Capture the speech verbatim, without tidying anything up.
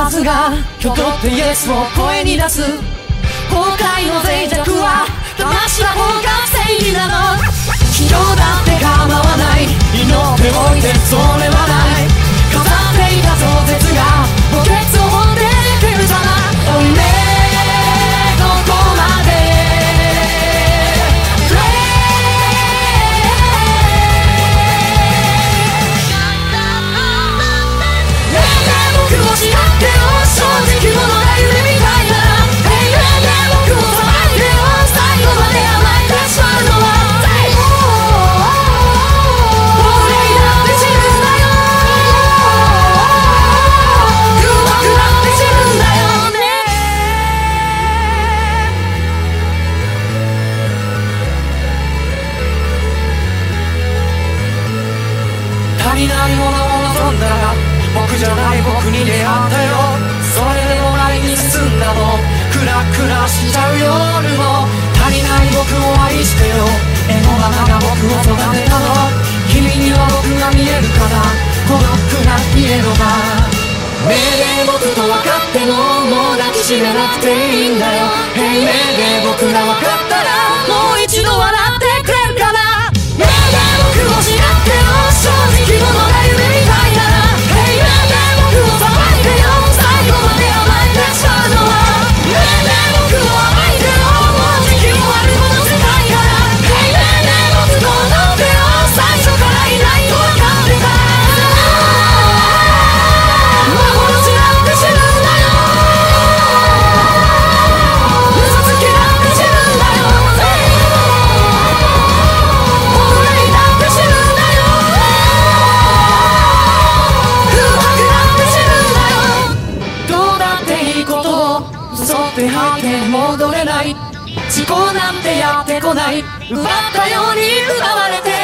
はずがひょとってイエスを声に出す。後悔の脆弱は魂は本格正義なの。卑怯だって構わない、祈っておいてそれはない。飾っていた壮絶が墓穴を掘ってくるさな。おめえどこまで僕を知ってよ、正直者が夢みたいなら永遠で僕をさばいてよ、最後まで甘えてしまうのは俺にだって散るんだよ、僕だって散るんだよね。足りないものを望んだら僕じゃない僕に出会ったよ。それでも前に進んだの、クラクラしちゃう夜も足りない僕を愛してよ。絵の花が僕を育てたの、君には僕が見えるかな、孤独な家の場。命令僕と分かってももう抱きしめなくていいんだよ。命令僕が分かったらもう一度笑ってくれるかな。命令僕を知ってよ、正直者が夢みたいなら僕をさばいてよ、最後まで甘えてしまうのは命令僕を甘えてよ、もう時期もあるこの世界から命令僕と踊ってよ、最初からいないと分かってた。幻なんて死ぬんだよ、嘘つきなんて死ぬんだよ、俺にだって死ぬんだよ、嘘って吐いて戻れない、思考なんてやってこない、奪ったように奪われて